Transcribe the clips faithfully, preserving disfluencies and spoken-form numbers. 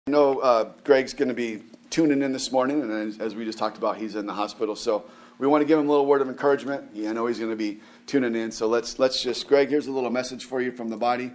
I know uh, Greg's going to be tuning in this morning, and as, as we just talked about, he's in the hospital. So we want to give him a little word of encouragement. Yeah, I know he's going to be tuning in. So let's let's just, Greg, here's a little message for you from the body.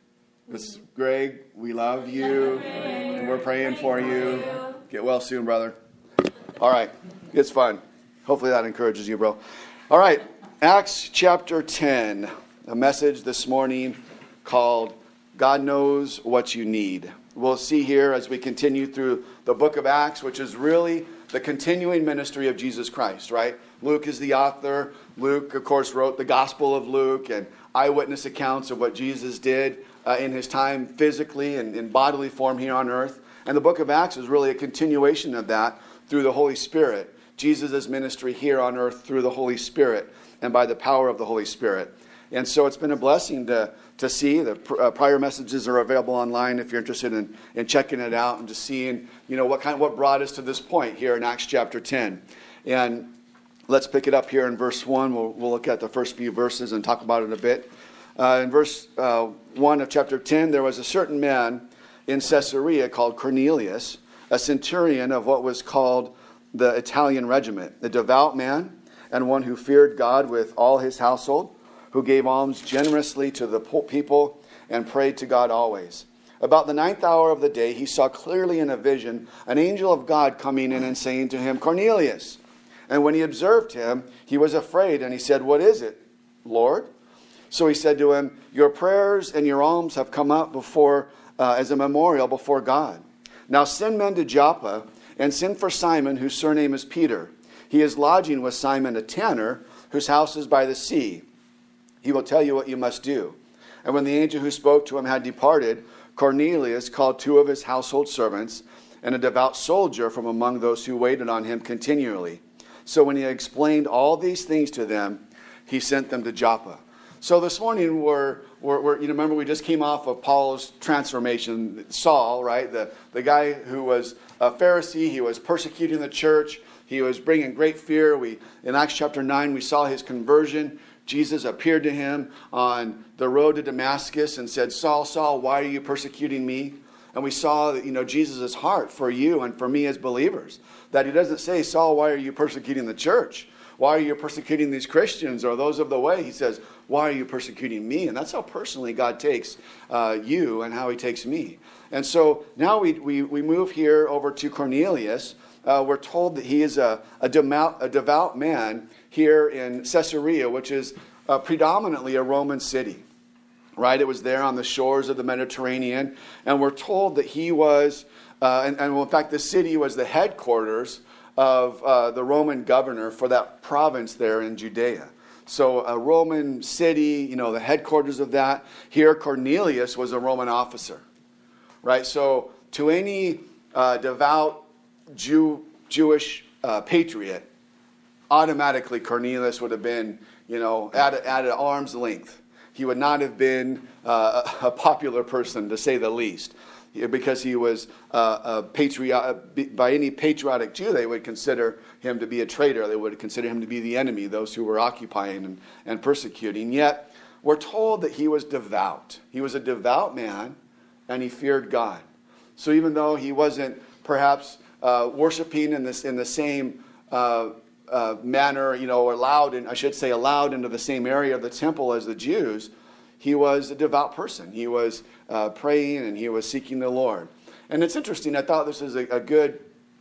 This, Greg, we love you, and we're praying for you. Get well soon, brother. All right, it's fun. Hopefully that encourages you, bro. All right, Acts chapter ten, a message this morning called God Knows What You Need. We'll see here as we continue through the book of Acts, which is really the continuing ministry of Jesus Christ, right? Luke is the author. Luke, of course, wrote the Gospel of Luke and eyewitness accounts of what Jesus did uh, in his time physically and in bodily form here on earth. And the book of Acts is really a continuation of that through the Holy Spirit. Jesus' ministry here on earth through the Holy Spirit and by the power of the Holy Spirit. And so it's been a blessing to to see. The uh, prior messages are available online if you're interested in, in checking it out and just seeing, you know, what kind what brought us to this point here in Acts chapter ten. And let's pick it up here in verse one. We'll, we'll look at the first few verses and talk about it a bit. Uh, in verse uh, one of chapter ten, there was a certain man in Caesarea called Cornelius, a centurion of what was called the Italian regiment, a devout man and one who feared God with all his household, who gave alms generously to the people and prayed to God always. About the ninth hour of the day, he saw clearly in a vision an angel of God coming in and saying to him, Cornelius. And when he observed him, he was afraid, and he said, What is it, Lord? So he said to him, Your prayers and your alms have come up before uh, as a memorial before God. Now send men to Joppa, and send for Simon, whose surname is Peter. He is lodging with Simon a tanner, whose house is by the sea. He will tell you what you must do. And when the angel who spoke to him had departed, Cornelius called two of his household servants and a devout soldier from among those who waited on him continually. So when he explained all these things to them, he sent them to Joppa. So this morning, we're, we're, we're you know, remember we just came off of Paul's transformation. Saul, right, the, the guy who was a Pharisee, he was persecuting the church. He was bringing great fear. We in Acts chapter nine, we saw his conversion. Jesus appeared to him on the road to Damascus and said, Saul, Saul, why are you persecuting me? And we saw that, you know, Jesus' heart for you and for me as believers. That he doesn't say, Saul, why are you persecuting the church? Why are you persecuting these Christians or those of the way? He says, why are you persecuting me? And that's how personally God takes uh, you and how he takes me. And so now we we, we move here over to Cornelius. Uh, we're told that he is a, a, devout, a devout man here in Caesarea, which is uh, predominantly a Roman city, right? It was there on the shores of the Mediterranean. And we're told that he was, uh, and, and in fact, the city was the headquarters of uh, the Roman governor for that province there in Judea. So a Roman city, you know, the headquarters of that. Here, Cornelius was a Roman officer, right? So to any uh, devout Jew, Jewish uh, patriot, automatically Cornelius would have been, you know, at, at an arm's length. He would not have been uh, a popular person, to say the least, because he was uh, a patriot. By any patriotic Jew, they would consider him to be a traitor. They would consider him to be the enemy, those who were occupying and, and persecuting. Yet, we're told that he was devout. He was a devout man, and he feared God. So even though he wasn't perhaps uh, worshiping in this in the same uh, Uh, manner, you know, allowed, and I should say allowed into the same area of the temple as the Jews, he was a devout person. He was uh, praying and he was seeking the Lord. And it's interesting. I thought this is a, a good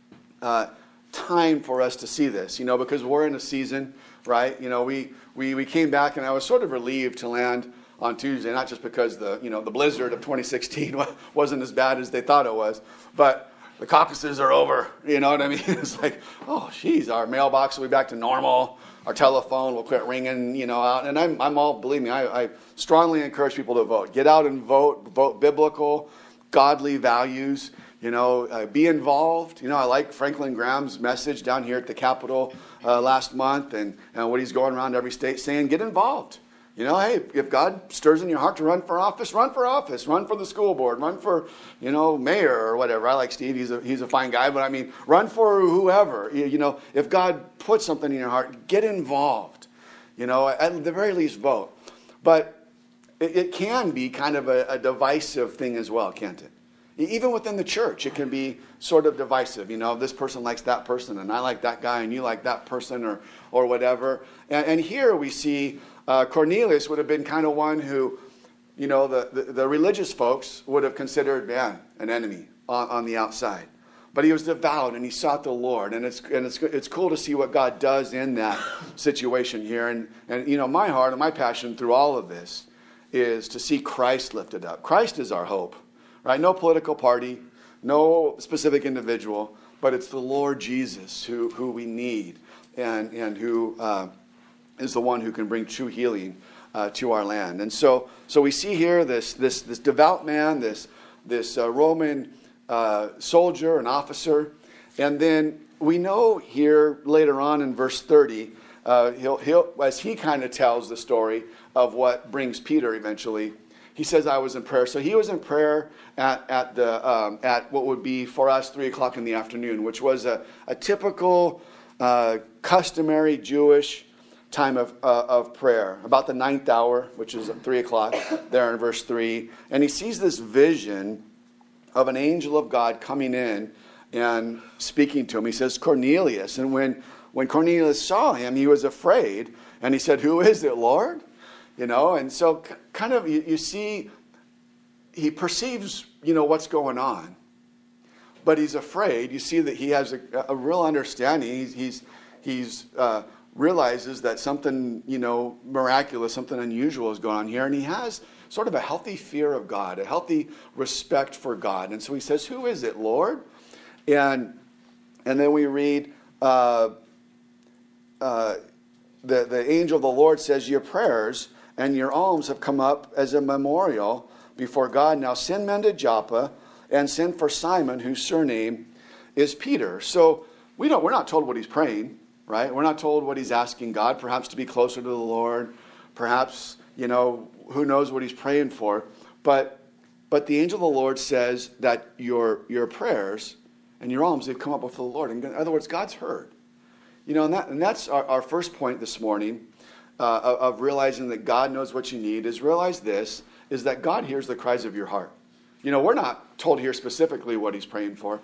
uh, time for us to see this, you know, because we're in a season, right? You know, we, we, we came back and I was sort of relieved to land on Tuesday, not just because the, you know, the blizzard of twenty sixteen wasn't as bad as they thought it was, but the caucuses are over, you know what I mean? It's like, oh, geez, our mailbox will be back to normal. Our telephone will quit ringing, you know, out. And I'm, I'm all, believe me, I, I strongly encourage people to vote. Get out and vote. Vote biblical, godly values. You know, uh, be involved. You know, I like Franklin Graham's message down here at the Capitol uh, last month, and, and what he's going around every state saying, get involved. You know, hey, if God stirs in your heart to run for office, run for office. Run for the school board. Run for, you know, mayor or whatever. I like Steve. He's a he's a fine guy. But I mean, run for whoever. You, you know, if God puts something in your heart, get involved. You know, at the very least, vote. But it, it can be kind of a, a divisive thing as well, can't it? even within the church, it can be sort of divisive. You know, this person likes that person, and I like that guy, and you like that person, or or whatever. And, and here we see uh, Cornelius would have been kind of one who, you know, the, the, the religious folks would have considered, man, an enemy on, on the outside. But he was devout, and he sought the Lord. And it's and it's it's cool to see what God does in that situation here. And, and you know, my heart and my passion through all of this is to see Christ lifted up. Christ is our hope, right? No political party, no specific individual, but it's the Lord Jesus who, who we need and, and who uh, is the one who can bring true healing uh, to our land. And so so we see here this this this devout man, this, this uh, Roman uh, soldier, an officer. And then we know here later on in verse thirty, uh, he'll, he'll, as he kind of tells the story of what brings Peter eventually, he says, I was in prayer. So he was in prayer at at the um, at what would be for us three o'clock in the afternoon, which was a, a typical, uh, customary Jewish time of uh, of prayer, about the ninth hour, which is at three o'clock there in verse three. And he sees this vision of an angel of God coming in and speaking to him. He says, Cornelius. And when, when Cornelius saw him, he was afraid. And he said, who is it, Lord? You know, and so kind of you, you see, he perceives, you know, what's going on. But he's afraid. You see that he has a, a real understanding. He's, he's, he's uh, realizes that something, you know, miraculous, something unusual is going on here. And he has sort of a healthy fear of God, a healthy respect for God. And so he says, who is it, Lord? And and then we read, uh, uh, the, the angel of the Lord says, your prayers and your alms have come up as a memorial before God. Now send men to Joppa and send for Simon, whose surname is Peter. So we don't, we're not told what he's praying, right? We're not told what he's asking God, perhaps to be closer to the Lord, perhaps, you know, who knows what he's praying for. But but the angel of the Lord says that your your prayers and your alms, they've come up before the Lord. In other words, God's heard. You know, and, that, and that's our, our first point this morning uh, of, of realizing that God knows what you need, is realize this, is that God hears the cries of your heart. You know, we're not told here specifically what he's praying for,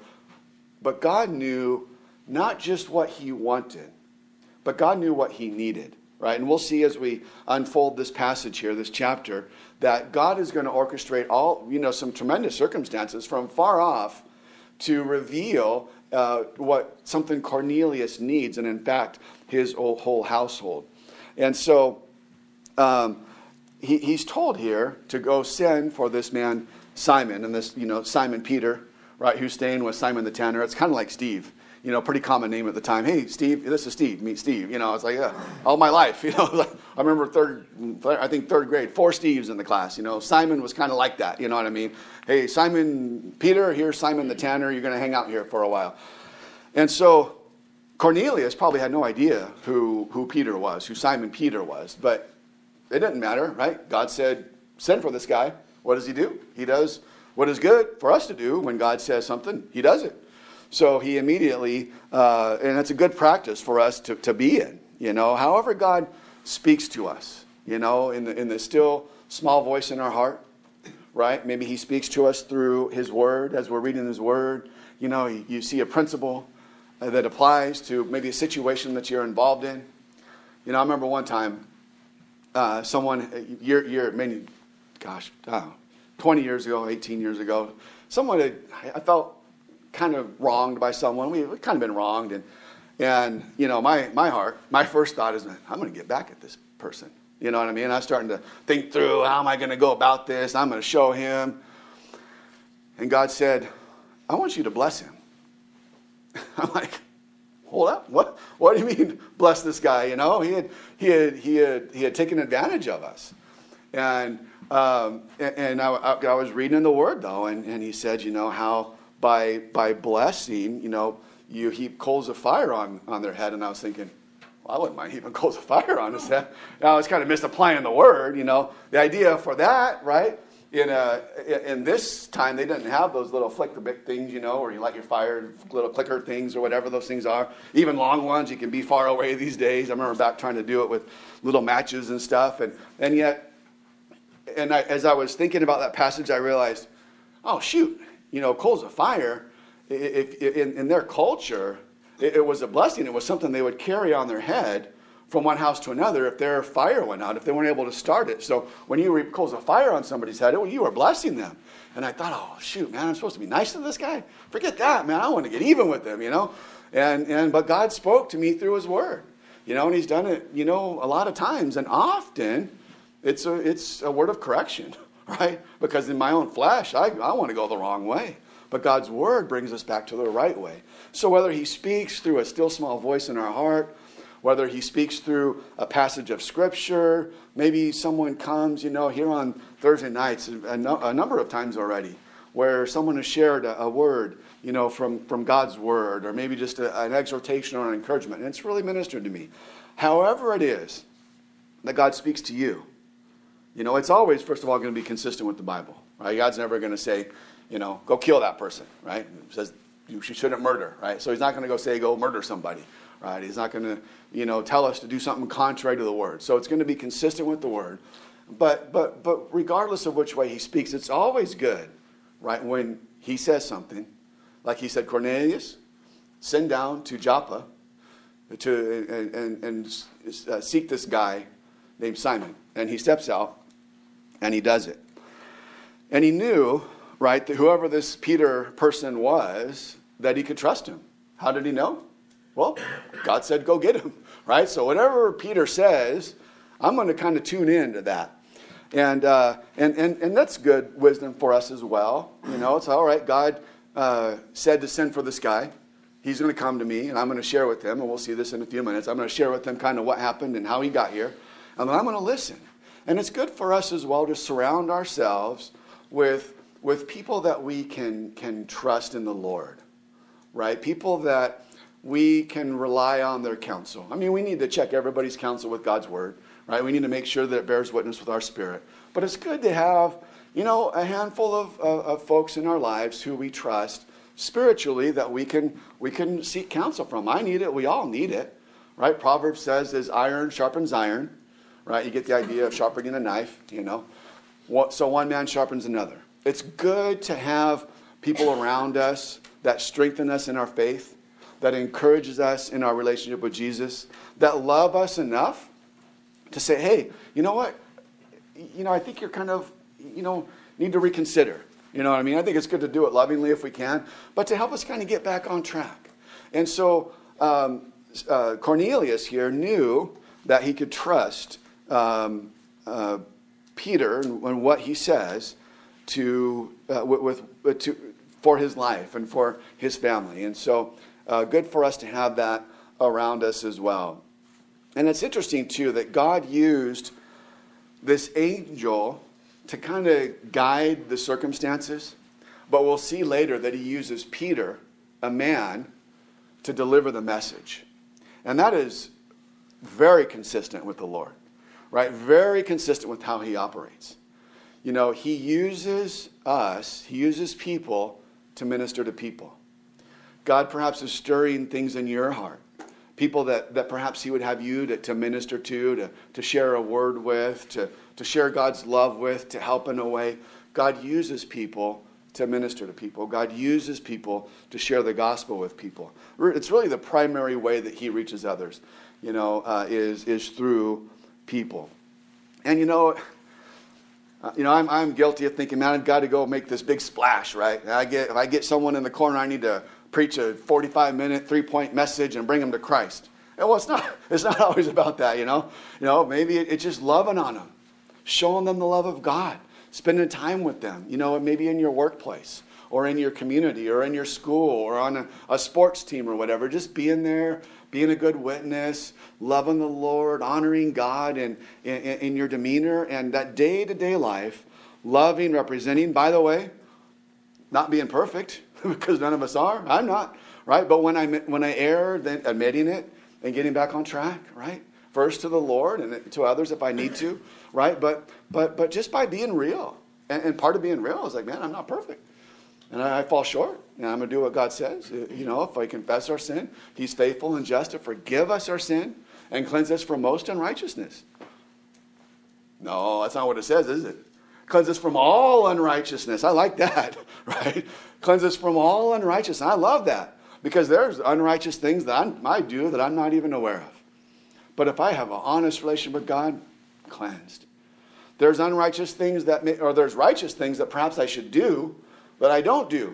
but God knew not just what he wanted, but God knew what he needed. Right, and we'll see as we unfold this passage here, this chapter, that God is going to orchestrate all, you know, some tremendous circumstances from far off to reveal uh, what something Cornelius needs, and in fact, his whole household. And so um, he, he's told here to go send for this man Simon, and this, you know, Simon Peter, right, who's staying with Simon the tanner. It's kind of like Steve. You know, pretty common name at the time. Hey, Steve, this is Steve. Meet Steve. You know, it's like, yeah, all my life. You know, I remember third, I think third grade, four Steves in the class. You know, Simon was kind of like that. You know what I mean? Hey, Simon Peter, here's Simon the tanner. You're going to hang out here for a while. And so Cornelius probably had no idea who, who Peter was, who Simon Peter was. But it didn't matter, right? God said, send for this guy. What does he do? He does what is good for us to do. When God says something, he does it. So he immediately, uh, and it's a good practice for us to, to be in, you know, however God speaks to us, you know, in the, in the still small voice in our heart, right? Maybe he speaks to us through his word as we're reading his word. You know, you, you see a principle uh, that applies to maybe a situation that you're involved in. You know, I remember one time, uh, someone, year, year, maybe, gosh, oh, twenty years ago, eighteen years ago, someone had, I felt, kind of wronged by someone. We, we've kind of been wronged. And, and you know, my, my heart, my first thought is, I'm going to get back at this person. You know what I mean? I was starting to think through, how am I going to go about this? I'm going to show him. And God said, I want you to bless him. I'm like, hold up. What, what do you mean bless this guy? You know, he had, he had, he had, he had taken advantage of us. And, um, and, and I, I was reading in the word though. And, and he said, you know, how, By by blessing, you know, you heap coals of fire on, on their head. And I was thinking, well, I wouldn't mind heaping coals of fire on his head. Now, I was kind of misapplying the word, you know. The idea for that, right, in a, in this time, they didn't have those little flicker things, you know, where you light your fire, little clicker things or whatever those things are. Even long ones, you can be far away these days. I remember back trying to do it with little matches and stuff. And, and yet, and I, as I was thinking about that passage, I realized, oh, shoot. you know, coals of fire, if, if, in, in their culture, it, it was a blessing. It was something they would carry on their head from one house to another if their fire went out, if they weren't able to start it. So when you reap coals of fire on somebody's head, you were blessing them. And I thought, oh, shoot, man, I'm supposed to be nice to this guy? Forget that, man. I want to get even with him, you know. And and But God spoke to me through his word, you know, and he's done it, you know, a lot of times. And often it's a, it's a word of correction, right? Because in my own flesh, I, I want to go the wrong way. But God's word brings us back to the right way. So whether he speaks through a still small voice in our heart, whether he speaks through a passage of Scripture, maybe someone comes, you know, here on Thursday nights, a, no, a number of times already, where someone has shared a, a word, you know, from, from God's word, or maybe just a, an exhortation or an encouragement, and it's really ministered to me. However it is that God speaks to you, you know, it's always, first of all, going to be consistent with the Bible, right? God's never going to say, you know, go kill that person, right? It says you shouldn't murder, right? So he's not going to go say, go murder somebody. Right? He's not going to, you know, tell us to do something contrary to the word. So it's going to be consistent with the word. But but but regardless of which way he speaks, it's always good, right? When he says something, like he said, Cornelius, send down to Joppa to and and, and uh, seek this guy named Simon. And he steps out and he does it. And he knew, right, that whoever this Peter person was, that he could trust him. How did he know? Well, God said, go get him, right? So whatever Peter says, I'm going to kind of tune in to that. And, uh, and, and, and that's good wisdom for us as well. You know, it's all right. God uh, said to send for this guy. He's going to come to me, and I'm going to share with him, and we'll see this in a few minutes. I'm going to share with him kind of what happened and how he got here. And then I'm going to listen. And it's good for us as well to surround ourselves with, with people that we can, can trust in the Lord, right? People that we can rely on their counsel. I mean, we need to check everybody's counsel with God's word, right? We need to make sure that it bears witness with our spirit. But it's good to have, you know, a handful of, of, of folks in our lives who we trust spiritually that we can we can seek counsel from. I need it. We all need it, right? Proverbs says, as iron sharpens iron, right? You get the idea of sharpening a knife, you know. So one man sharpens another. It's good to have people around us that strengthen us in our faith, that encourages us in our relationship with Jesus, that love us enough to say, hey, you know what? You know, I think you're kind of, you know, need to reconsider. You know what I mean? I think it's good to do it lovingly if we can, but to help us kind of get back on track. And so um, uh, Cornelius here knew that he could trust um, uh, Peter and, and what he says to, uh, with, with, to for his life and for his family. And so Uh, good for us to have that around us as well. And it's interesting, too, that God used this angel to kind of guide the circumstances. But we'll see later that he uses Peter, a man, to deliver the message. And that is very consistent with the Lord, right? Very consistent with how he operates. You know, he uses us, he uses people to minister to people. God perhaps is stirring things in your heart. People that, that perhaps he would have you to, to minister to, to, to share a word with, to, to share God's love with, to help in a way. God uses people to minister to people. God uses people to share the gospel with people. It's really the primary way that he reaches others, you know, uh, is, is through people. And, you know, uh, you know, I'm, I'm guilty of thinking, man, I've got to go make this big splash, right? And I get, if I get someone in the corner, I need to preach a forty-five minute, three-point message and bring them to Christ. And well, it's not, it's not always about that, you know. You know, maybe it, it's just loving on them, showing them the love of God, spending time with them, you know, maybe in your workplace or in your community or in your school or on a, a sports team or whatever. Just being there, being a good witness, loving the Lord, honoring God in, in, in your demeanor and that day-to-day life, loving, representing. By the way, not being perfect, because none of us are. I'm not, right? But when I when I err, then admitting it and getting back on track, right? First to the Lord and to others if I need to, right? But but but just by being real, and, and part of being real is like, man, I'm not perfect, and I, I fall short, and I'm gonna do what God says. You know, if I confess our sin, He's faithful and just to forgive us our sin and cleanse us from most unrighteousness. No, that's not what it says, is it? Cleanse us from all unrighteousness. I like that, right? Cleanse us from all unrighteousness. I love that because there's unrighteous things that I'm, I do that I'm not even aware of. But if I have an honest relationship with God, cleansed. There's unrighteous things that, may, or there's righteous things that perhaps I should do, but I don't do.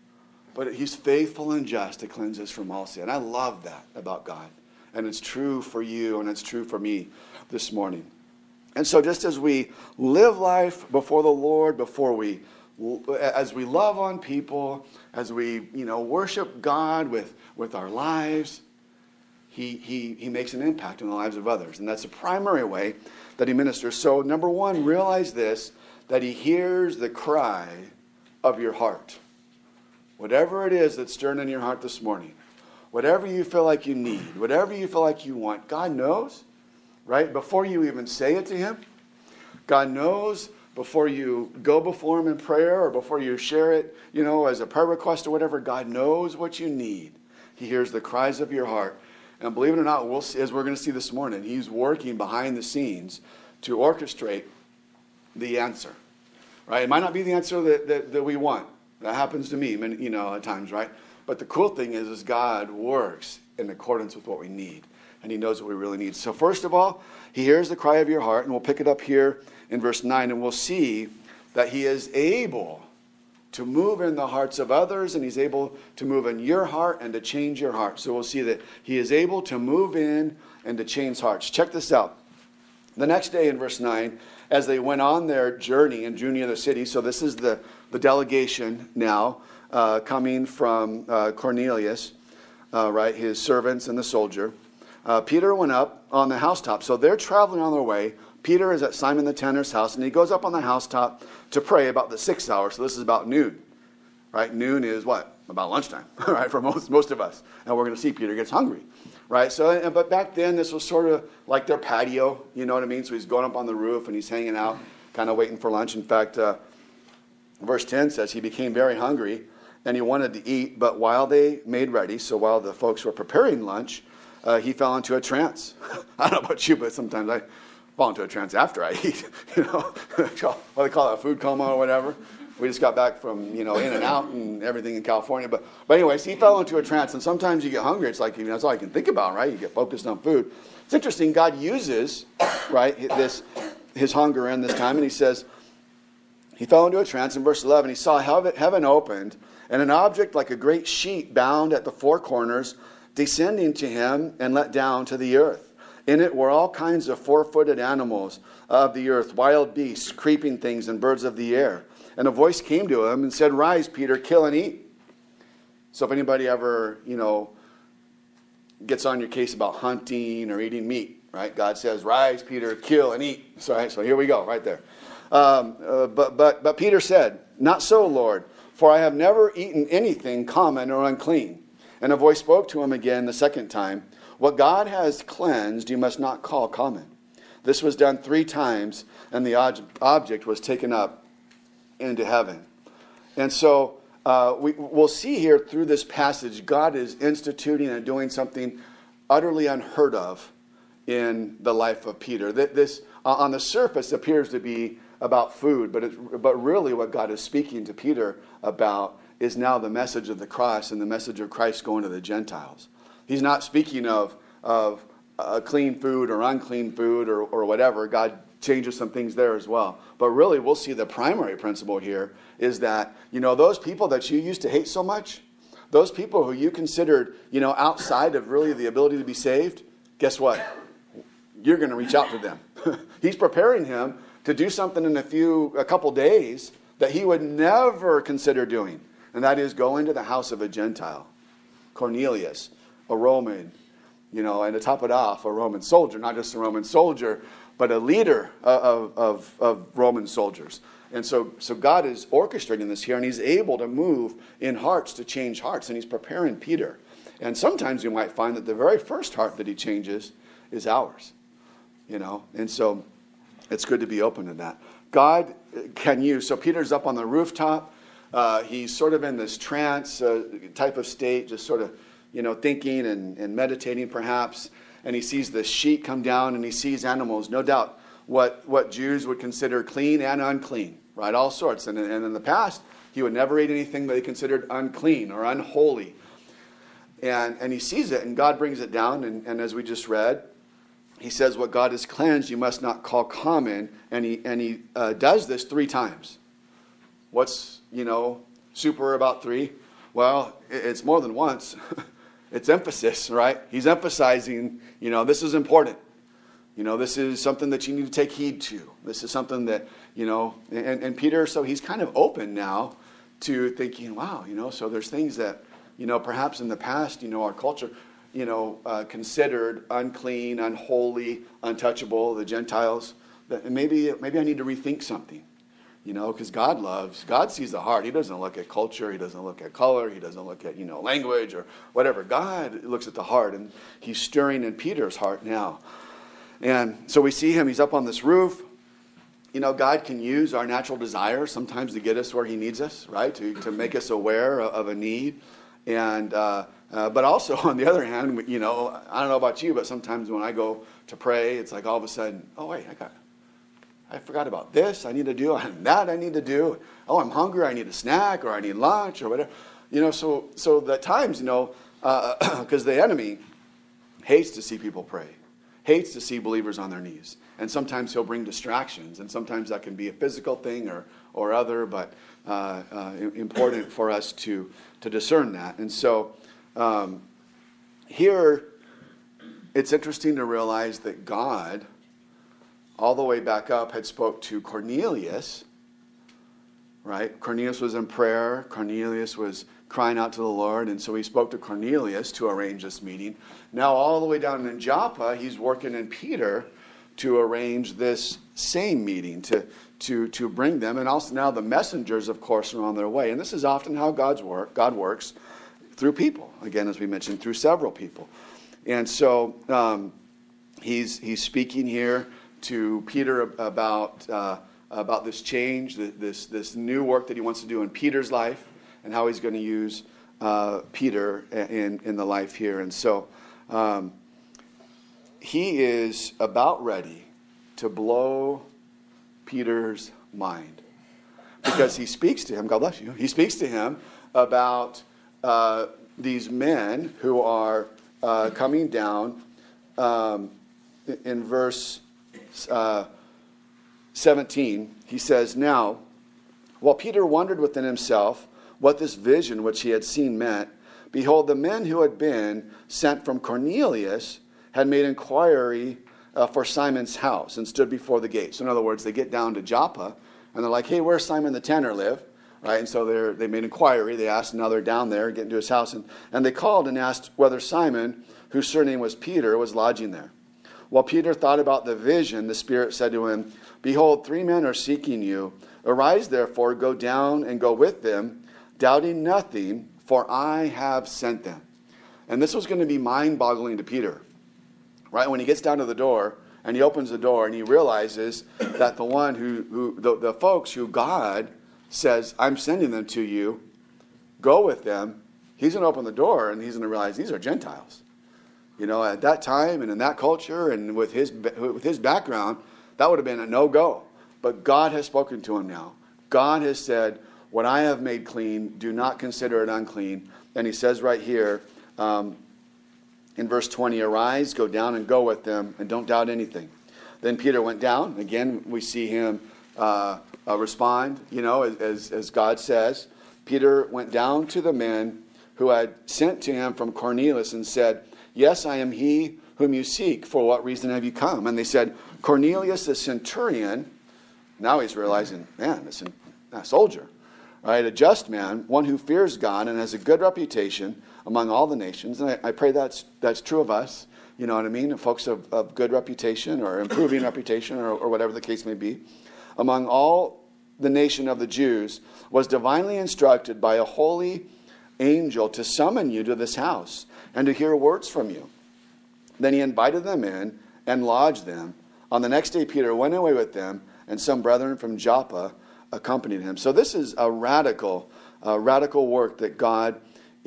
But he's faithful and just to cleanse us from all sin. I love that about God. And it's true for you and it's true for me this morning. And so just as we live life before the Lord, before we, as we love on people, as we, you know, worship God with, with our lives, he, he, he makes an impact in the lives of others. And that's the primary way that he ministers. So number one, realize this, that he hears the cry of your heart. Whatever it is that's stirring in your heart this morning, whatever you feel like you need, whatever you feel like you want, God knows, right? Before you even say it to him, God knows before you go before him in prayer or before you share it, you know, as a prayer request or whatever, God knows what you need. He hears the cries of your heart. And believe it or not, we'll see, as we're going to see this morning, he's working behind the scenes to orchestrate the answer, right? It might not be the answer that, that, that we want. That happens to me, you know, at times, right? But the cool thing is, is God works in accordance with what we need. And he knows what we really need. So first of all, he hears the cry of your heart. And we'll pick it up here in verse nine. And we'll see that he is able to move in the hearts of others. And he's able to move in your heart and to change your heart. So we'll see that he is able to move in and to change hearts. Check this out. The next day in verse nine, as they went on their journey and drew near the city. So this is the, the delegation now uh, coming from uh, Cornelius, uh, right, his servants and the soldier. Uh, Peter went up on the housetop. So they're traveling on their way. Peter is at Simon the tanner's house, and he goes up on the housetop to pray about the sixth hour. So this is about noon, right? Noon is what? About lunchtime, right, for most, most of us. And we're going to see Peter gets hungry. Right, so but back then this was sort of like their patio, you know what I mean? So he's going up on the roof and he's hanging out, kind of waiting for lunch. In fact, uh, verse ten says he became very hungry and he wanted to eat. But while they made ready, so while the folks were preparing lunch, uh, he fell into a trance. I don't know about you, but sometimes I fall into a trance after I eat. You know, what they call it, a food coma or whatever. We just got back from, you know, In and Out and everything in California. But but anyways, he fell into a trance. And sometimes you get hungry. It's like, you know, that's all you can think about, right? You get focused on food. It's interesting. God uses, right, this his hunger in this time. And he says, he fell into a trance. In verse eleven, he saw heaven opened and an object like a great sheet bound at the four corners descending to him and let down to the earth. In it were all kinds of four-footed animals of the earth, wild beasts, creeping things, and birds of the air. And a voice came to him and said, "Rise, Peter, kill and eat." So if anybody ever, you know, gets on your case about hunting or eating meat, right? God says, "Rise, Peter, kill and eat." So, right, so here we go, right there. Um, uh, but, but, but Peter said, "Not so, Lord, for I have never eaten anything common or unclean." And a voice spoke to him again the second time, "What God has cleansed, you must not call common." This was done three times, and the ob- object was taken up into heaven. And so uh, we, we'll see here through this passage, God is instituting and doing something utterly unheard of in the life of Peter. This, uh, on the surface, appears to be about food, but it, but really what God is speaking to Peter about is now the message of the cross and the message of Christ going to the Gentiles. He's not speaking of of uh, clean food or unclean food or, or whatever. God changes some things there as well. But really, we'll see the primary principle here is that, you know, those people that you used to hate so much, those people who you considered, you know, outside of really the ability to be saved, guess what? You're going to reach out to them. He's preparing him to do something in a few, a couple days that he would never consider doing. And that is go into the house of a Gentile. Cornelius, a Roman, you know, and to top it off, a Roman soldier, not just a Roman soldier, but a leader of, of, of Roman soldiers. And so, so God is orchestrating this here, and he's able to move in hearts to change hearts, and he's preparing Peter. And sometimes you might find that the very first heart that he changes is ours, you know. And so it's good to be open to that. God can use, so Peter's up on the rooftop. Uh, he's sort of in this trance uh, type of state, just sort of, you know, thinking and, and meditating perhaps. And he sees the sheet come down, and he sees animals, no doubt, what, what Jews would consider clean and unclean, right? All sorts. And, and in the past, He would never eat anything that he considered unclean or unholy. And, and he sees it, and God brings it down. And, and as we just read, he says, what God has cleansed, you must not call common. And he, and he uh, does this three times. What's, you know, super about three? Well, it's more than once. It's emphasis, right? He's emphasizing, you know, this is important. You know, this is something that you need to take heed to. This is something that, you know, and, and Peter, so he's kind of open now to thinking, wow, you know, so there's things that, you know, perhaps in the past, you know, our culture, you know, uh, considered unclean, unholy, untouchable, the Gentiles. That maybe, maybe I need to rethink something, you know, because God loves, God sees the heart. He doesn't look at culture. He doesn't look at color. He doesn't look at, you know, language or whatever. God looks at the heart, and he's stirring in Peter's heart now. And so we see him, he's up on this roof. You know, God can use our natural desires sometimes to get us where he needs us, right? To, to make us aware of a need. And uh, uh, but also, on the other hand, you know, I don't know about you, but sometimes when I go to pray, it's like all of a sudden, oh, wait, I got, I forgot about this I need to do, and that I need to do. Oh, I'm hungry, I need a snack, or I need lunch, or whatever. You know, so so at times, you know, because uh, the enemy hates to see people pray, hates to see believers on their knees. And sometimes he'll bring distractions, and sometimes that can be a physical thing or or other, but uh, uh, important for us to to discern that. And so um, here, it's interesting to realize that God, all the way back up, had spoke to Cornelius, right? Cornelius was in prayer. Cornelius was crying out to the Lord, and so he spoke to Cornelius to arrange this meeting. Now, all the way down in Joppa, he's working in Peter to arrange this same meeting, to, to, to bring them. And also now the messengers, of course, are on their way. And this is often how God's work, God works through people. Again, as we mentioned, through several people. And so um, he's he's speaking here to Peter about uh, about this change, this this new work that he wants to do in Peter's life, and how he's going to use uh, Peter in in the life here. And so um, he is about ready to blow Peter's mind, because he speaks to him. God bless you. He speaks to him about uh, these men who are uh, coming down um, in verse uh, seventeen. He says, "Now, while Peter wondered within himself what this vision which he had seen meant, behold, the men who had been sent from Cornelius had made inquiry uh, for Simon's house and stood before the gate." So in other words, they get down to Joppa, and they're like, "Hey, where's Simon the tanner live?" Right? And so they they made inquiry. They asked, and now they're down there, getting to his house. And, and they called and asked whether Simon, whose surname was Peter, was lodging there. While Peter thought about the vision, the Spirit said to him, "Behold, three men are seeking you. Arise, therefore, go down and go with them, doubting nothing, for I have sent them." And this was going to be mind-boggling to Peter. Right? When he gets down to the door, and he opens the door, and he realizes that the one who, who the, the folks who God says, "I'm sending them to you, go with them," he's going to open the door, and he's going to realize these are Gentiles. You know, at that time, and in that culture, and with his with his background, that would have been a no-go. But God has spoken to him now. God has said, "What I have made clean, do not consider it unclean." And he says right here, um, in verse twenty, "Arise, go down and go with them, and don't doubt anything." Then Peter went down. Again, we see him uh, uh, respond, you know, as, as God says. Peter went down to the men who had sent to him from Cornelius and said, "Yes, I am he whom you seek. For what reason have you come?" And they said, "Cornelius the centurion," now he's realizing, man, this is a soldier, right? "A just man, one who fears God and has a good reputation among all the nations." And I, I pray that's that's true of us. You know what I mean? Folks of, of good reputation or improving reputation or, or whatever the case may be. "Among all the nation of the Jews, was divinely instructed by a holy angel to summon you to this house and to hear words from you." Then he invited them in and lodged them. On the next day, Peter went away with them, and some brethren from Joppa accompanied him. So this is a radical, uh, radical work that God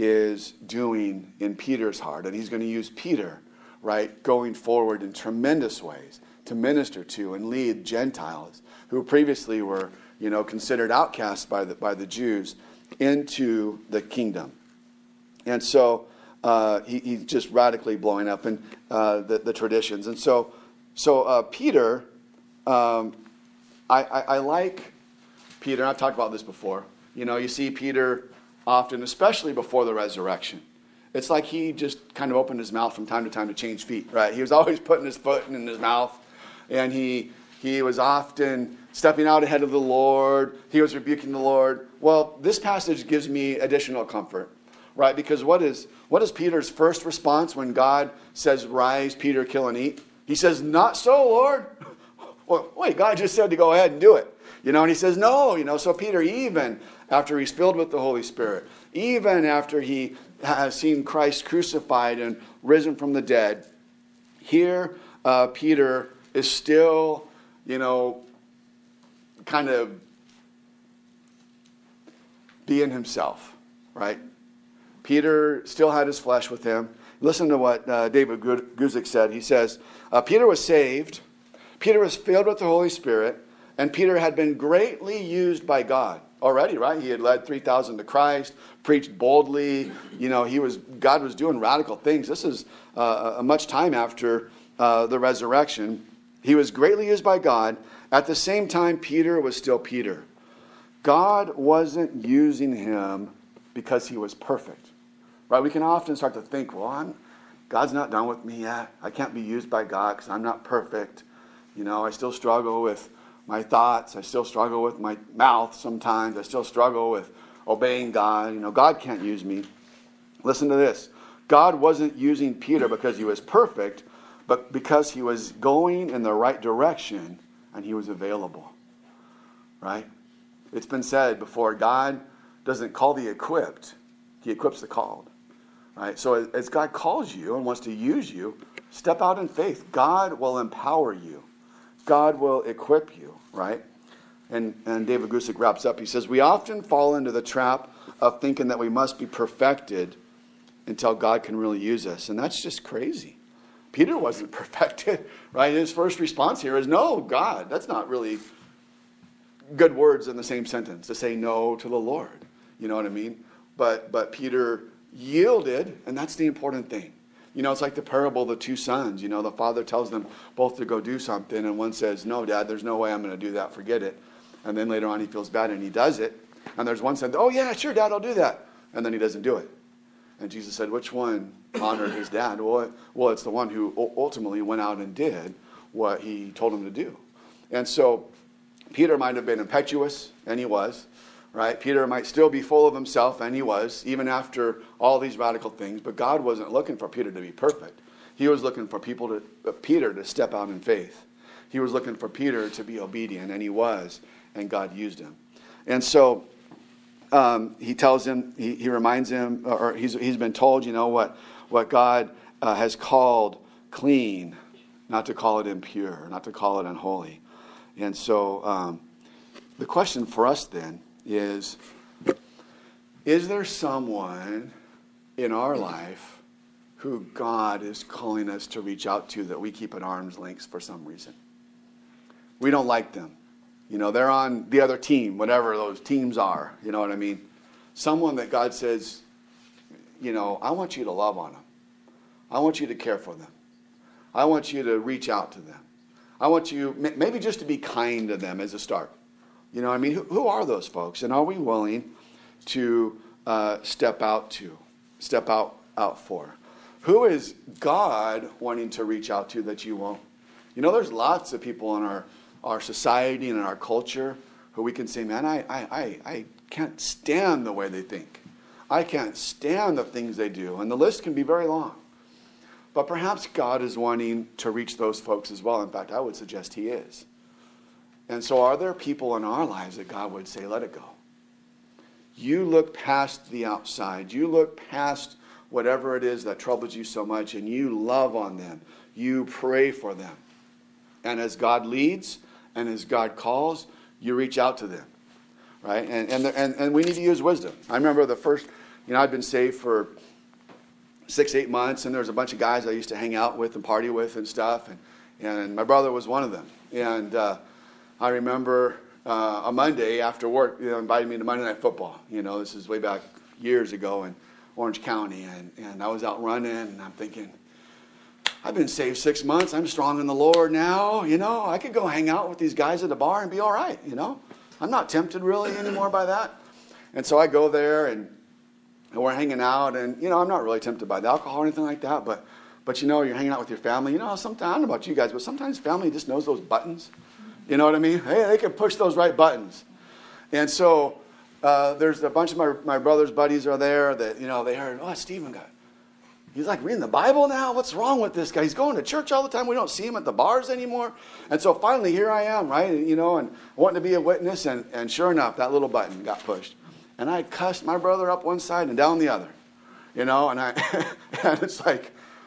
is doing in Peter's heart. And he's going to use Peter, right, going forward in tremendous ways to minister to and lead Gentiles who previously were, you know, considered outcasts by the, by the Jews, into the kingdom. And so uh, he, he's just radically blowing up in uh, the, the traditions. And so, so uh, Peter, um, I, I, I like Peter, and I've talked about this before. You know, you see Peter often, especially before the resurrection. It's like he just kind of opened his mouth from time to time to change feet, right? He was always putting his foot in his mouth, and he he was often stepping out ahead of the Lord. He was rebuking the Lord. Well, this passage gives me additional comfort, right? Because what is what is Peter's first response when God says, "Rise, Peter, kill and eat"? He says, "Not so, Lord." Well, wait, God just said to go ahead and do it. You know, and he says, no, you know, so Peter, even after he's filled with the Holy Spirit, even after he has seen Christ crucified and risen from the dead, here uh, Peter is still, you know, kind of being himself, right? Peter still had his flesh with him. Listen to what uh, David Guzik said. He says, uh, Peter was saved, Peter was filled with the Holy Spirit, and Peter had been greatly used by God already, right? He had led three thousand to Christ, preached boldly. You know, he was God was doing radical things. This is uh, a much time after uh, the resurrection. He was greatly used by God. At the same time, Peter was still Peter. God wasn't using him because he was perfect, right? We can often start to think, well, I'm, God's not done with me yet. I can't be used by God because I'm not perfect. You know, I still struggle with my thoughts. I still struggle with my mouth sometimes. I still struggle with obeying God. You know, God can't use me. Listen to this. God wasn't using Peter because he was perfect, but because he was going in the right direction and he was available. Right? It's been said before, God doesn't call the equipped. He equips the called. Right? So as God calls you and wants to use you, step out in faith. God will empower you. God will equip you, right? And and David Guzik wraps up. He says, we often fall into the trap of thinking that we must be perfected until God can really use us. And that's just crazy. Peter wasn't perfected, right? His first response here is, no, God. That's not really good words in the same sentence to say no to the Lord. You know what I mean? But but Peter yielded, and that's the important thing. You know, it's like the parable of the two sons. You know, the father tells them both to go do something, and one says, no, Dad, there's no way I'm going to do that. Forget it. And then later on he feels bad, and he does it. And there's one son, oh, yeah, sure, Dad, I'll do that. And then he doesn't do it. And Jesus said, which one honored his dad? Well, well, it's the one who ultimately went out and did what he told him to do. And so Peter might have been impetuous, and he was. Right? Peter might still be full of himself, and he was, even after all these radical things. But God wasn't looking for Peter to be perfect. He was looking for people to, uh, Peter to step out in faith. He was looking for Peter to be obedient, and he was, and God used him. And so um, he tells him, he, he reminds him, or he's he's been told, you know, what what God uh, has called clean, not to call it impure, not to call it unholy. And so um, the question for us then is, is there someone in our life who God is calling us to reach out to that we keep at arm's length for some reason? We don't like them. You know, they're on the other team, whatever those teams are. You know what I mean? Someone that God says, you know, I want you to love on them. I want you to care for them. I want you to reach out to them. I want you maybe just to be kind to them as a start. You know, I mean, who, who are those folks? And are we willing to uh, step out to, step out, out for? Who is God wanting to reach out to that you won't? You know, there's lots of people in our, our society and in our culture who we can say, man, I, I, I, I can't stand the way they think. I can't stand the things they do. And the list can be very long. But perhaps God is wanting to reach those folks as well. In fact, I would suggest he is. And so are there people in our lives that God would say, let it go? You look past the outside. You look past whatever it is that troubles you so much, and you love on them. You pray for them. And as God leads and as God calls, you reach out to them. Right? And and and, and we need to use wisdom. I remember the first, you know, I'd been saved for six, eight months, and there was a bunch of guys I used to hang out with and party with and stuff. And, and my brother was one of them. And uh I remember uh, a Monday after work, you know, invited me to Monday Night Football. You know, this is way back years ago in Orange County, and, and I was out running, and I'm thinking, I've been saved six months. I'm strong in the Lord now. You know, I could go hang out with these guys at the bar and be all right, you know. I'm not tempted really anymore by that. And so I go there, and, and we're hanging out, and, you know, I'm not really tempted by the alcohol or anything like that, but, but you know, you're hanging out with your family. You know, sometimes, I don't know about you guys, but sometimes family just knows those buttons. You know what I mean? Hey, they can push those right buttons. And so uh, there's a bunch of my, my brother's buddies are there that, you know, they heard, oh, Stephen got, he's like reading the Bible now? What's wrong with this guy? He's going to church all the time. We don't see him at the bars anymore. And so finally, here I am, right? You know, and wanting to be a witness. And, and sure enough, that little button got pushed. And I cussed my brother up one side and down the other. You know, and I and it's like,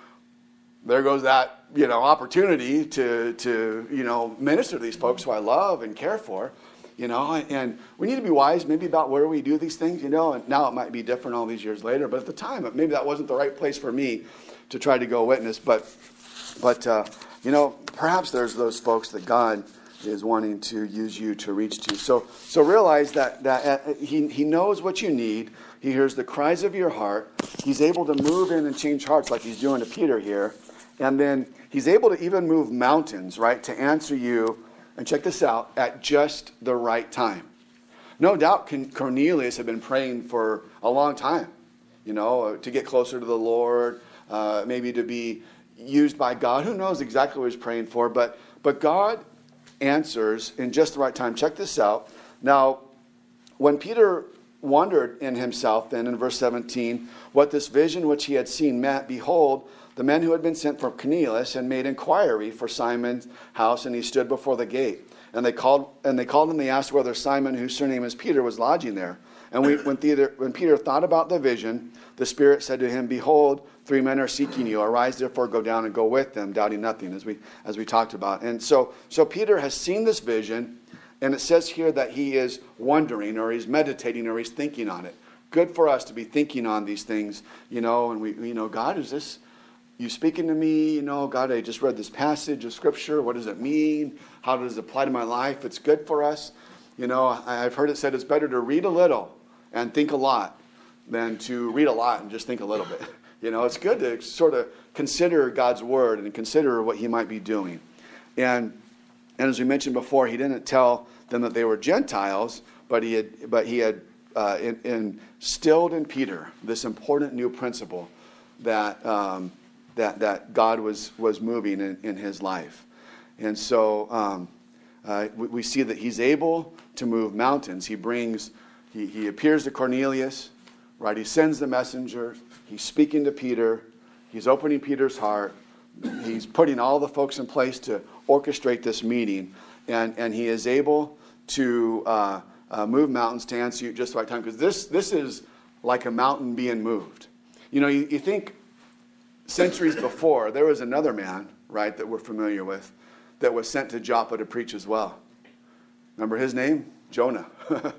there goes that, you know, opportunity to, to, you know, minister to these folks who I love and care for. You know, and we need to be wise maybe about where we do these things, you know, and now it might be different all these years later, but at the time, maybe that wasn't the right place for me to try to go witness. But, but uh, you know, perhaps there's those folks that God is wanting to use you to reach to. So so realize that, that uh, he, he knows what you need. He hears the cries of your heart. He's able to move in and change hearts like he's doing to Peter here. And then he's able to even move mountains, right, to answer you. And check this out, at just the right time. No doubt Cornelius had been praying for a long time, you know, to get closer to the Lord, uh, maybe to be used by God. Who knows exactly what he's praying for, but, but God answers in just the right time. Check this out. Now, when Peter wondered in himself, then in verse seventeen, what this vision which he had seen meant, behold, the men who had been sent from Cornelius and made inquiry for Simon's house, and he stood before the gate. And they called and they called him, they asked whether Simon, whose surname is Peter, was lodging there. And we, when, Peter, when Peter thought about the vision, the Spirit said to him, behold, three men are seeking you. Arise, therefore, go down and go with them, doubting nothing, as we as we talked about. And so, so Peter has seen this vision, and it says here that he is wondering, or he's meditating, or he's thinking on it. Good for us to be thinking on these things, you know, and we, you know, God, is this you speaking to me? You know, God, I just read this passage of Scripture. What does it mean? How does it apply to my life? It's good for us. You know, I've heard it said it's better to read a little and think a lot than to read a lot and just think a little bit. You know, it's good to sort of consider God's word and consider what he might be doing. And and as we mentioned before, he didn't tell them that they were Gentiles, but he had but he had uh, in, instilled in Peter this important new principle that um, that that God was was moving in, in his life. And so um, uh, we, we see that he's able to move mountains. He brings he, he appears to Cornelius, right? He sends the messengers. He's speaking to Peter. He's opening Peter's heart. He's putting all the folks in place to orchestrate this meeting. And, and he is able to uh, uh, move mountains to answer you just the right time. Because this, this is like a mountain being moved. You know, you, you think centuries before, there was another man, right, that we're familiar with, that was sent to Joppa to preach as well. Remember his name? Jonah.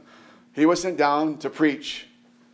He was sent down to preach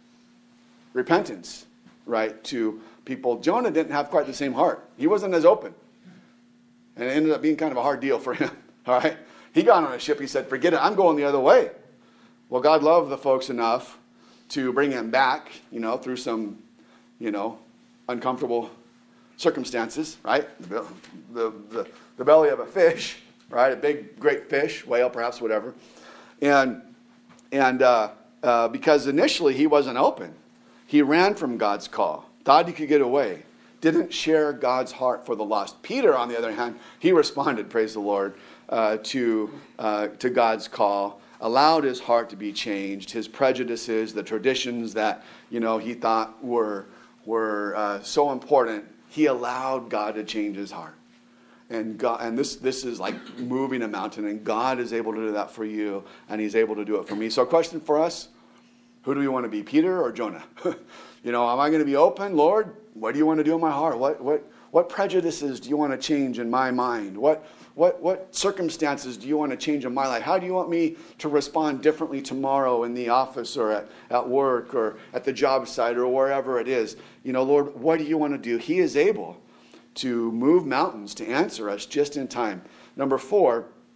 repentance, right, to people. Jonah didn't have quite the same heart. He wasn't as open. And it ended up being kind of a hard deal for him, all right? He got on a ship. He said, forget it. I'm going the other way. Well, God loved the folks enough to bring him back, you know, through some, you know, uncomfortable circumstances, right? The, the, the, the belly of a fish, right? A big, great fish, whale, perhaps, whatever. And, and uh, uh, because initially he wasn't open. He ran from God's call, thought he could get away, didn't share God's heart for the lost. Peter, on the other hand, he responded, praise the Lord, uh, to uh, to God's call, allowed his heart to be changed, his prejudices, the traditions that, you know, he thought were were uh, so important. He allowed God to change his heart. And God, and this this is like moving a mountain, and God is able to do that for you, and he's able to do it for me. So a question for us, who do we want to be, Peter or Jonah? You know, am I going to be open? Lord, what do you want to do in my heart? What what what prejudices do you want to change in my mind? What what what circumstances do you want to change in my life? How do you want me to respond differently tomorrow in the office or at, at work or at the job site or wherever it is? You know, Lord, what do you want to do? He is able to move mountains to answer us just in time. Number four,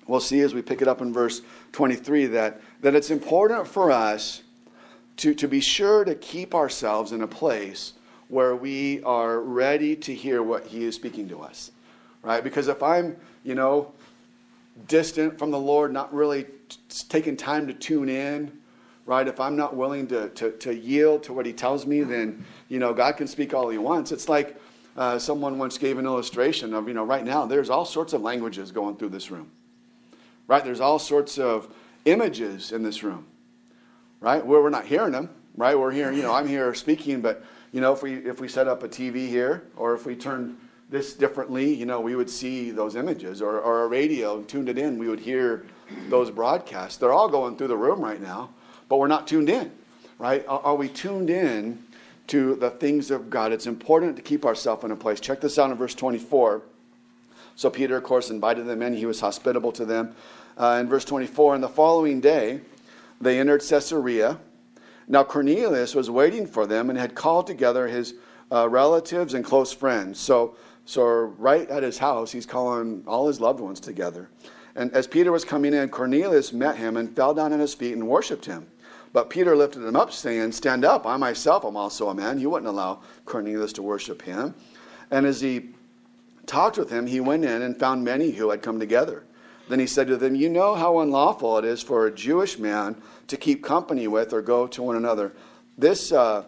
we'll see as we pick it up in verse twenty-three that, that it's important for us to, to be sure to keep ourselves in a place where we are ready to hear what he is speaking to us, right? Because if I'm, you know, distant from the Lord, not really t- taking time to tune in, right? If I'm not willing to, to, to yield to what he tells me, then, you know, God can speak all he wants. It's like uh, someone once gave an illustration of, you know, right now there's all sorts of languages going through this room, right? There's all sorts of images in this room, right? Where we're not hearing them, right? We're hearing, you know, I'm here speaking, but, you know, if we if we set up a T V here, or if we turn this differently, you know, we would see those images, or, or a radio tuned it in, we would hear those broadcasts. They're all going through the room right now, but we're not tuned in, right? Are, are we tuned in to the things of God? It's important to keep ourselves in a place. Check this out in verse twenty-four. So Peter, of course, invited them in. He was hospitable to them. Uh, in verse twenty-four, and the following day, they entered Caesarea. Now Cornelius was waiting for them and had called together his uh, relatives and close friends. So, so right at his house, he's calling all his loved ones together. And as Peter was coming in, Cornelius met him and fell down at his feet and worshipped him. But Peter lifted him up, saying, "Stand up, I myself am also a man." He wouldn't allow Cornelius to worship him. And as he talked with him, he went in and found many who had come together. Then he said to them, "You know how unlawful it is for a Jewish man to keep company with or go to one another." This, uh,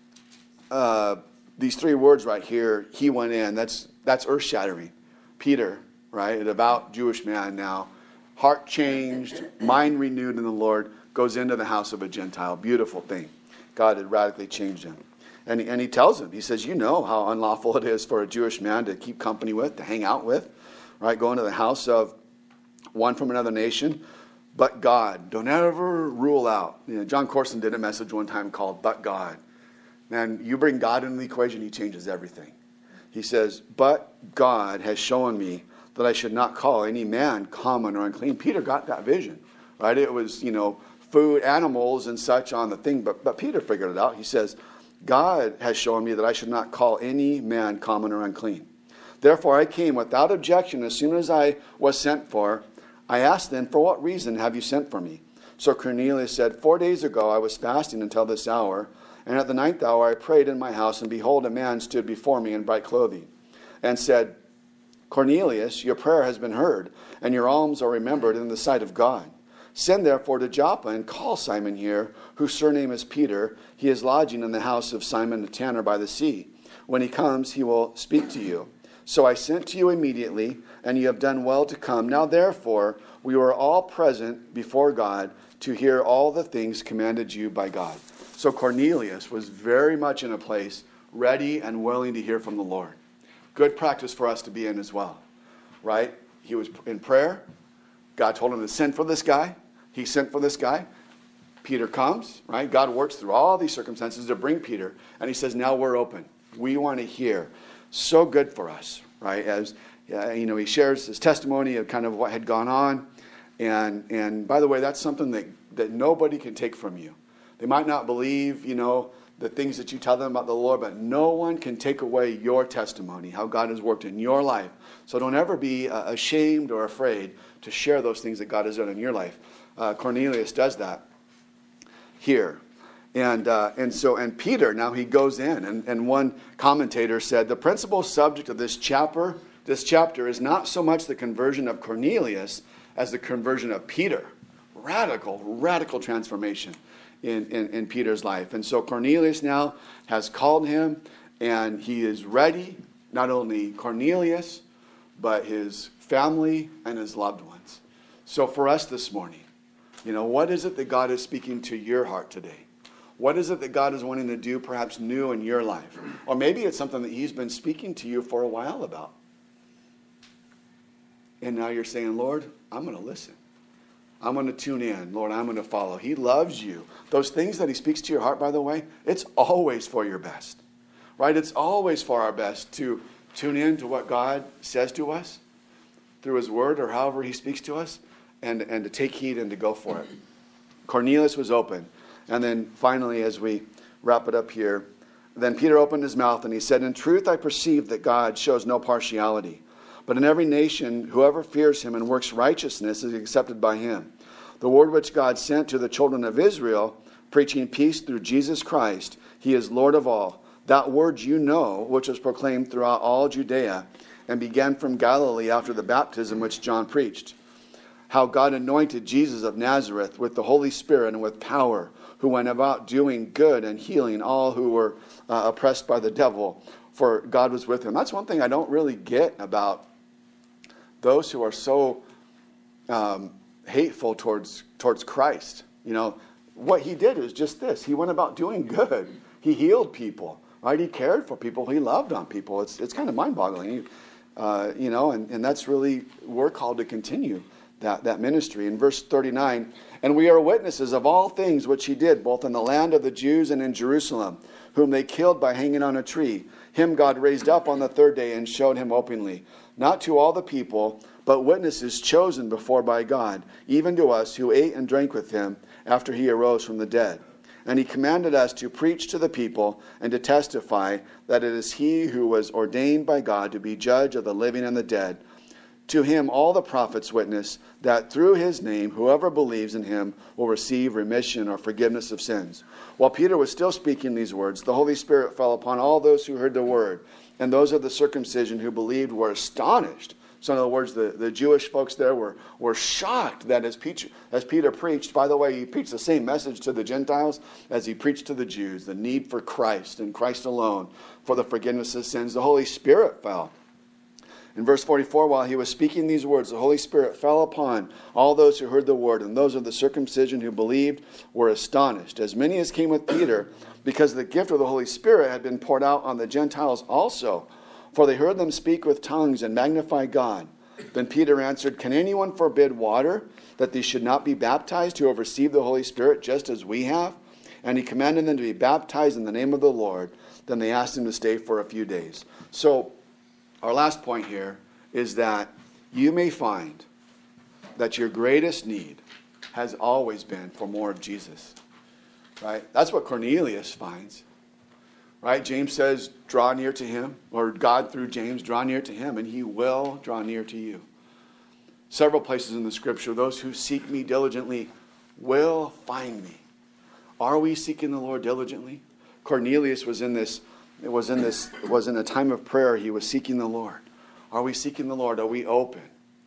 uh, these three words right here, he went in, that's that's earth-shattering. Peter, right, a devout Jewish man now, heart changed, mind renewed in the Lord, goes into the house of a Gentile. Beautiful thing. God had radically changed him. And he, and he tells him, he says, "You know how unlawful it is for a Jewish man to keep company with, to hang out with, right, go into the house of one from another nation, but God." Don't ever rule out. You know, John Corson did a message one time called "But God." Man, you bring God into the equation, he changes everything. He says, "But God has shown me that I should not call any man common or unclean." Peter got that vision, right? It was, you know, food, animals and such on the thing, but, but Peter figured it out. He says, "God has shown me that I should not call any man common or unclean. Therefore I came without objection as soon as I was sent for. I asked then, 'For what reason have you sent for me?' So Cornelius said, Four days ago I was fasting until this hour, and at the ninth hour I prayed in my house, and behold, a man stood before me in bright clothing, and said, 'Cornelius, your prayer has been heard, and your alms are remembered in the sight of God. Send therefore to Joppa, and call Simon here, whose surname is Peter. He is lodging in the house of Simon the tanner by the sea. When he comes, he will speak to you.' So I sent to you immediately, and you have done well to come. Now therefore, we were all present before God to hear all the things commanded you by God." So Cornelius was very much in a place ready and willing to hear from the Lord. Good practice for us to be in as well, right? He was in prayer. God told him to send for this guy. He sent for this guy. Peter comes, right? God works through all these circumstances to bring Peter. And he says, now we're open. We want to hear. So good for us, right? As uh, you know, he shares his testimony of kind of what had gone on. And and by the way, that's something that, that nobody can take from you. They might not believe, you know, the things that you tell them about the Lord, but no one can take away your testimony, how God has worked in your life. So don't ever be uh, ashamed or afraid to share those things that God has done in your life. Uh, Cornelius does that here. And uh, and so, and Peter, now he goes in, and, and one commentator said, the principal subject of this chapter, this chapter is not so much the conversion of Cornelius as the conversion of Peter. Radical, radical transformation in, in, in Peter's life. And so Cornelius now has called him, and he is ready, not only Cornelius, but his family and his loved ones. So for us this morning, you know, what is it that God is speaking to your heart today? What is it that God is wanting to do perhaps new in your life? Or maybe it's something that he's been speaking to you for a while about. And now you're saying, Lord, I'm going to listen. I'm going to tune in. Lord, I'm going to follow. He loves you. Those things that he speaks to your heart, by the way, it's always for your best. Right? It's always for our best to tune in to what God says to us through his word or however he speaks to us, and, and to take heed and to go for it. Cornelius was open. And then finally, as we wrap it up here, then Peter opened his mouth and he said, in truth, I perceive that God shows no partiality, But in every nation, whoever fears him and works righteousness is accepted by him. The word which God sent to the children of Israel, preaching peace through Jesus Christ, he is Lord of all. That word you know, which was proclaimed throughout all Judea, and began from Galilee after the baptism which John preached. How God anointed Jesus of Nazareth with the Holy Spirit and with power, who went about doing good and healing all who were uh, oppressed by the devil, for God was with him. That's one thing I don't really get about those who are so um, hateful towards towards Christ. You know, what he did is just this. He went about doing good. He healed people, right? He cared for people. He loved on people. It's it's kind of mind-boggling, uh, you know, and, and that's really, we're called to continue that, that ministry. In verse thirty-nine, and we are witnesses of all things which he did, both in the land of the Jews and in Jerusalem, whom they killed by hanging on a tree. Him God raised up on the third day and showed him openly, not to all the people, but witnesses chosen before by God, even to us who ate and drank with him after he arose from the dead. And he commanded us to preach to the people and to testify that it is he who was ordained by God to be judge of the living and the dead. To him all the prophets witness that through his name whoever believes in him will receive remission or forgiveness of sins. While Peter was still speaking these words, the Holy Spirit fell upon all those who heard the word, and those of the circumcision who believed were astonished. So in other words, the, the Jewish folks there were, were shocked that as Peter, as Peter preached, by the way, he preached the same message to the Gentiles as he preached to the Jews, the need for Christ and Christ alone for the forgiveness of sins. The Holy Spirit fell. In verse forty-four, while he was speaking these words, the Holy Spirit fell upon all those who heard the word, and those of the circumcision who believed were astonished, as many as came with Peter, because the gift of the Holy Spirit had been poured out on the Gentiles also. For they heard them speak with tongues and magnify God. Then Peter answered, can anyone forbid water, that they should not be baptized who have received the Holy Spirit, just as we have? And he commanded them to be baptized in the name of the Lord. Then they asked him to stay for a few days. So, our last point here is that you may find that your greatest need has always been for more of Jesus. Right? That's what Cornelius finds. Right? James says, draw near to him, or God through James, draw near to him, and he will draw near to you. Several places in the scripture, those who seek me diligently will find me. Are we seeking the Lord diligently? Cornelius was in this It was in this was in a time of prayer. He was seeking the Lord. Are we seeking the Lord? Are we open?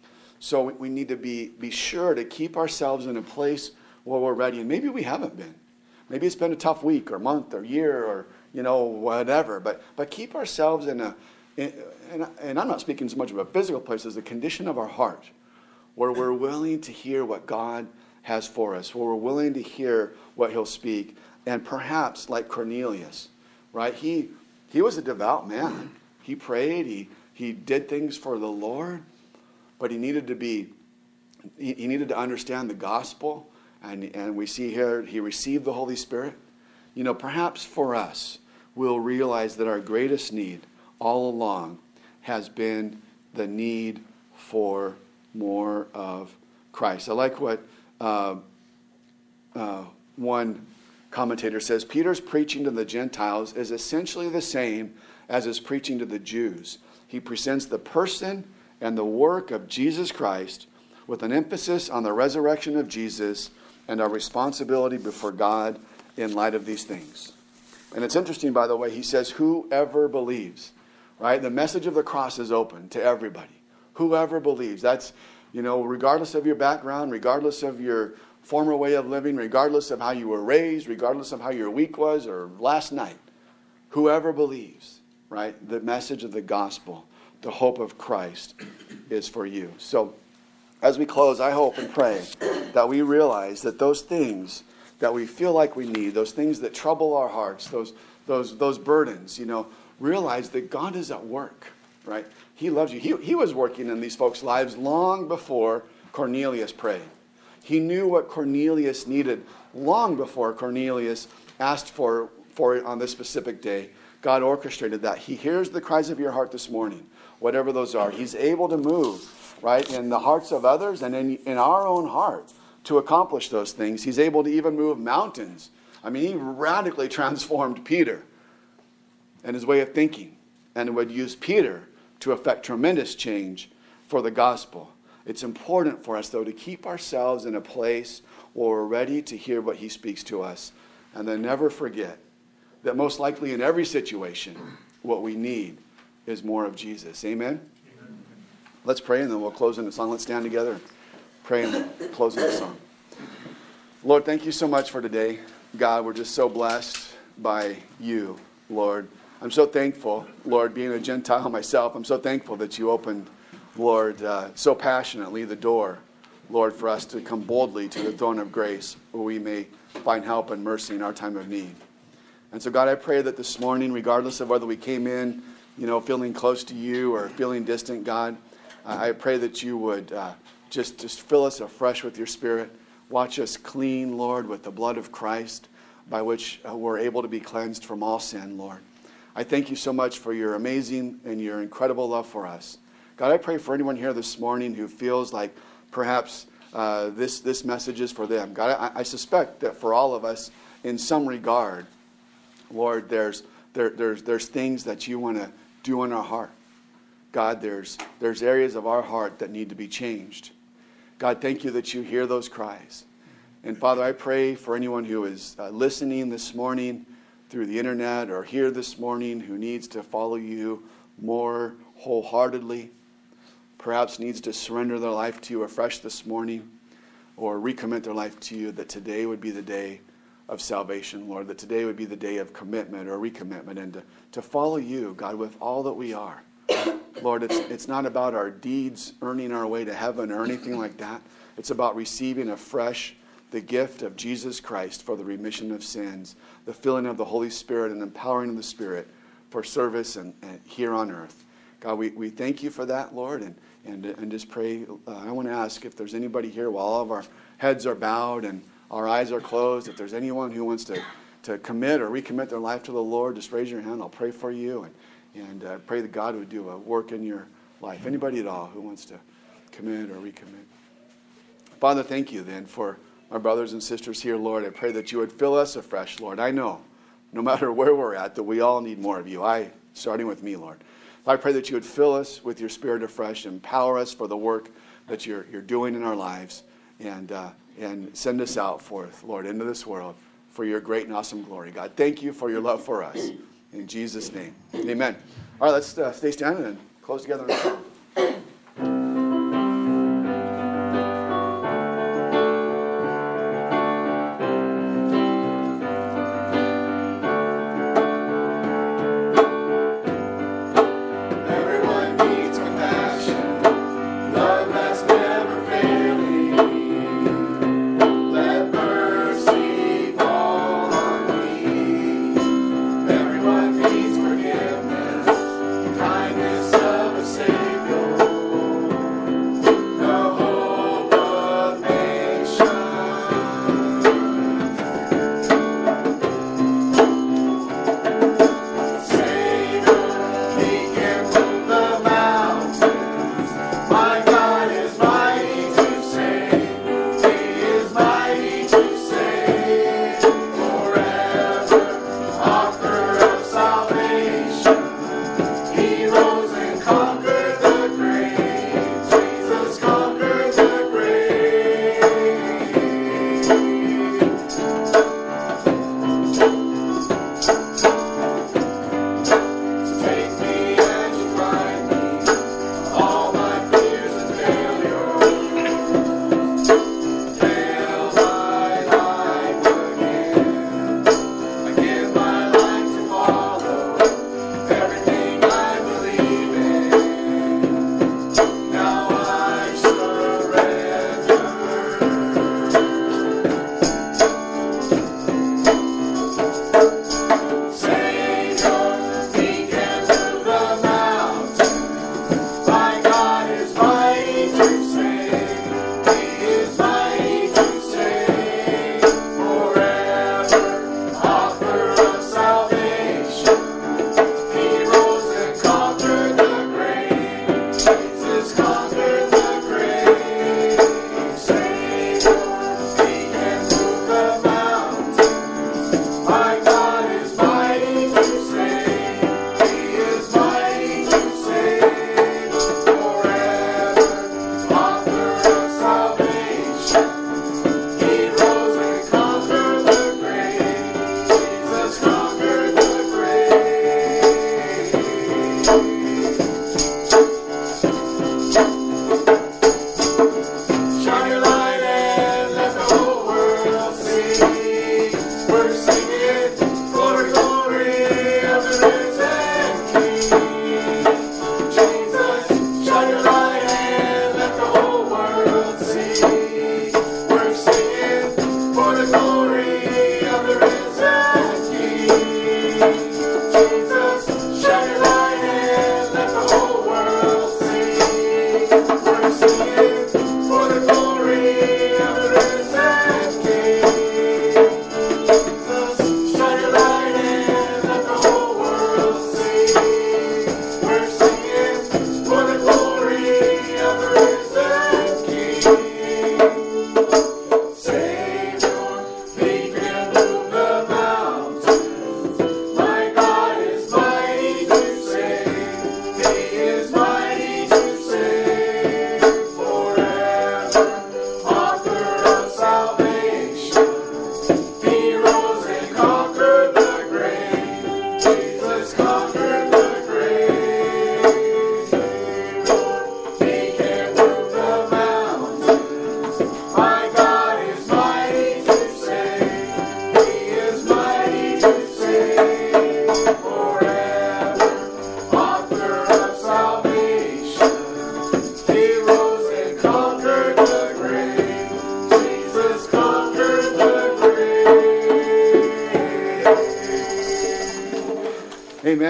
So we need to be, be sure to keep ourselves in a place where we're ready. And maybe we haven't been. Maybe it's been a tough week or month or year or, you know, whatever. But but keep ourselves in a, in, and, and I'm not speaking so much of a physical place as the condition of our heart, where we're willing to hear what God has for us, where we're willing to hear what he'll speak. And perhaps like Cornelius, right? He he was a devout man. He prayed. He he did things for the Lord, but he needed to be. He, he needed to understand the gospel, and and we see here he received the Holy Spirit. You know, perhaps for us, we'll realize that our greatest need all along has been the need for more of Christ. I like what uh, uh, one commentator says. Peter's preaching to the Gentiles is essentially the same as his preaching to the Jews. He presents the person and the work of Jesus Christ with an emphasis on the resurrection of Jesus and our responsibility before God in light of these things. And it's interesting, by the way, he says, whoever believes, right? The message of the cross is open to everybody. Whoever believes. That's, you know, regardless of your background, regardless of your former way of living, regardless of how you were raised, regardless of how your week was or last night. Whoever believes, right? The message of the gospel, the hope of Christ is for you. So as we close, I hope and pray that we realize that those things that we feel like we need, those things that trouble our hearts, those those those burdens, you know, realize that God is at work, right? He loves you. He, he was working in these folks' lives long before Cornelius prayed. He knew what Cornelius needed long before Cornelius asked for, for it on this specific day. God orchestrated that. He hears the cries of your heart this morning, whatever those are. He's able to move, right, in the hearts of others and in, in our own heart to accomplish those things. He's able to even move mountains. I mean, he radically transformed Peter and his way of thinking, and would use Peter to effect tremendous change for the gospel. It's important for us, though, to keep ourselves in a place where we're ready to hear what he speaks to us. And then never forget that most likely in every situation, what we need is more of Jesus. Amen? Amen. Let's pray, and then we'll close in the song. Let's stand together and pray and close in the song. Lord, thank you so much for today. God, we're just so blessed by you, Lord. I'm so thankful, Lord, being a Gentile myself, I'm so thankful that you opened, Lord, uh, so passionately the door, Lord, for us to come boldly to the throne of grace where we may find help and mercy in our time of need. And so, God, I pray that this morning, regardless of whether we came in, you know, feeling close to you or feeling distant, God, I pray that you would uh, just, just fill us afresh with your Spirit. Watch us clean, Lord, with the blood of Christ, by which uh, we're able to be cleansed from all sin, Lord. I thank you so much for your amazing and your incredible love for us. God, I pray for anyone here this morning who feels like perhaps uh, this, this message is for them. God, I, I suspect that for all of us, in some regard, Lord, there's there, there's there's things that you want to do in our heart. God, there's there's areas of our heart that need to be changed. God, thank you that you hear those cries. And Father, I pray for anyone who is uh, listening this morning through the internet or here this morning who needs to follow you more wholeheartedly, perhaps needs to surrender their life to you afresh this morning or recommit their life to you, that today would be the day of salvation, Lord, that today would be the day of commitment or recommitment and to, to follow you, God, with all that we are. Lord, it's, it's not about our deeds earning our way to heaven or anything like that. It's about receiving afresh the gift of Jesus Christ for the remission of sins, the filling of the Holy Spirit and empowering of the Spirit for service and, and here on earth. God, we, we thank you for that, Lord, and, and, and just pray. Uh, I want to ask if there's anybody here while all of our heads are bowed and our eyes are closed, if there's anyone who wants to, to commit or recommit their life to the Lord, just raise your hand. I'll pray for you and, and uh, pray that God would do a work in your life. Anybody at all who wants to commit or recommit. Father, thank you then for my brothers and sisters here, Lord. I pray that you would fill us afresh, Lord. I know, no matter where we're at, that we all need more of you. I, starting with me, Lord. I pray that you would fill us with your Spirit afresh, empower us for the work that you're you're doing in our lives, and uh, and send us out forth, Lord, into this world for your great and awesome glory. God, thank you for your love for us. In Jesus' name, amen. All right, let's uh, stay standing and close together in a song. Kindness of a Savior.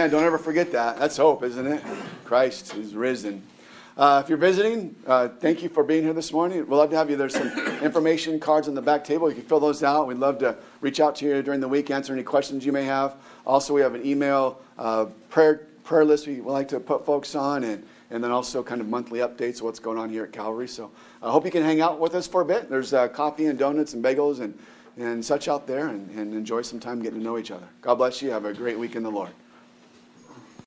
Amen. Don't ever forget that. That's hope, isn't it? Christ is risen. Uh, if you're visiting, uh, thank you for being here this morning. We'd love to have you. There's some information cards on the back table. You can fill those out. We'd love to reach out to you during the week, answer any questions you may have. Also, we have an email uh, prayer prayer list we like to put folks on, and, and then also kind of monthly updates of what's going on here at Calvary. So I hope you can hang out with us for a bit. There's uh, coffee and donuts and bagels and, and such out there, and, and enjoy some time getting to know each other. God bless you. Have a great week in the Lord.